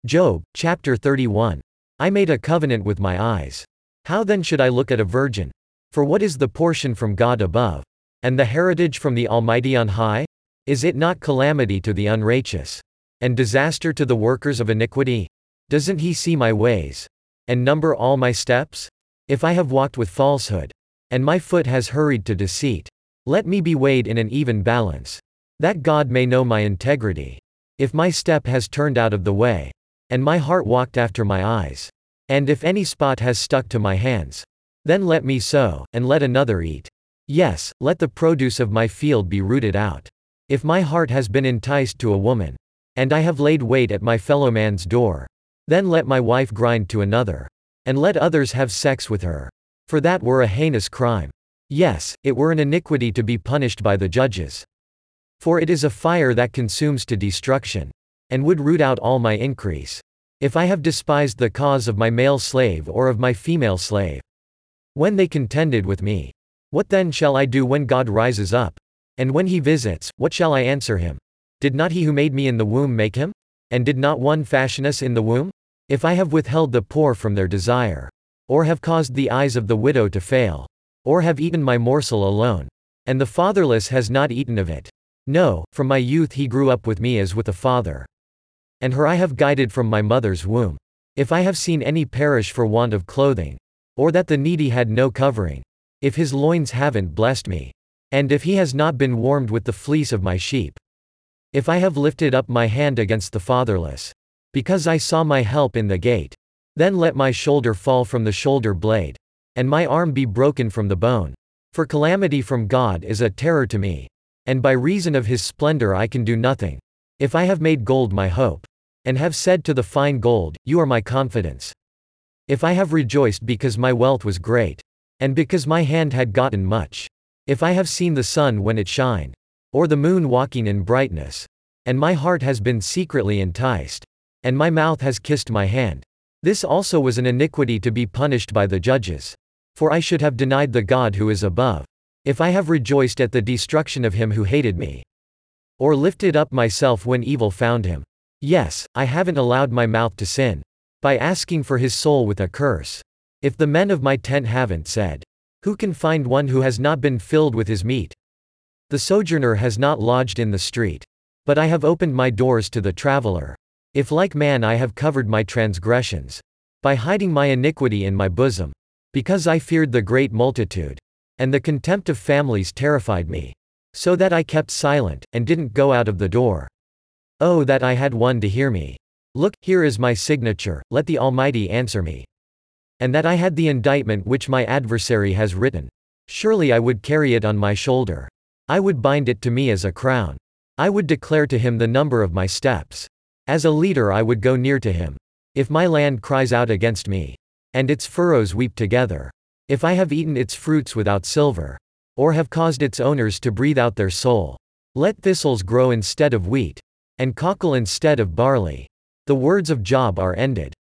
Job, chapter 31. I made a covenant with my eyes. How then should I look at a virgin? For what is the portion from God above? And the heritage from the Almighty on high? Is it not calamity to the unrighteous? And disaster to the workers of iniquity? Doesn't he see my ways? And number all my steps? If I have walked with falsehood, and my foot has hurried to deceit, let me be weighed in an even balance, that God may know my integrity. If my step has turned out of the way, and my heart walked after my eyes, and if any spot has stuck to my hands, then let me sow, and let another eat. Yes, let the produce of my field be rooted out. If my heart has been enticed to a woman, and I have laid wait at my fellowman's door, then let my wife grind to another, and let others have sex with her. For that were a heinous crime. Yes, it were an iniquity to be punished by the judges. For it is a fire that consumes to destruction, and would root out all my increase. If I have despised the cause of my male slave or of my female slave, when they contended with me, what then shall I do when God rises up? And when he visits, what shall I answer him? Did not he who made me in the womb make him? And did not one fashion us in the womb? If I have withheld the poor from their desire, or have caused the eyes of the widow to fail, or have eaten my morsel alone, and the fatherless has not eaten of it. No, from my youth he grew up with me as with a father. And her I have guided from my mother's womb. If I have seen any perish for want of clothing, or that the needy had no covering, if his loins haven't blessed me, and if he has not been warmed with the fleece of my sheep, if I have lifted up my hand against the fatherless, because I saw my help in the gate, then let my shoulder fall from the shoulder blade, and my arm be broken from the bone. For calamity from God is a terror to me, and by reason of his splendor I can do nothing. If I have made gold my hope, and have said to the fine gold, you are my confidence. If I have rejoiced because my wealth was great, and because my hand had gotten much. If I have seen the sun when it shined, or the moon walking in brightness, and my heart has been secretly enticed, and my mouth has kissed my hand. This also was an iniquity to be punished by the judges. For I should have denied the God who is above, if I have rejoiced at the destruction of him who hated me, or lifted up myself when evil found him. Yes, I haven't allowed my mouth to sin, by asking for his soul with a curse. If the men of my tent haven't said, who can find one who has not been filled with his meat? The sojourner has not lodged in the street, but I have opened my doors to the traveler. If like man I have covered my transgressions, by hiding my iniquity in my bosom, because I feared the great multitude, and the contempt of families terrified me, so that I kept silent, and didn't go out of the door. Oh, that I had one to hear me. Look, here is my signature, let the Almighty answer me. And that I had the indictment which my adversary has written. Surely I would carry it on my shoulder. I would bind it to me as a crown. I would declare to him the number of my steps. As a leader I would go near to him. If my land cries out against me, and its furrows weep together, if I have eaten its fruits without silver, or have caused its owners to breathe out their soul, let thistles grow instead of wheat, and cockle instead of barley. The words of Job are ended.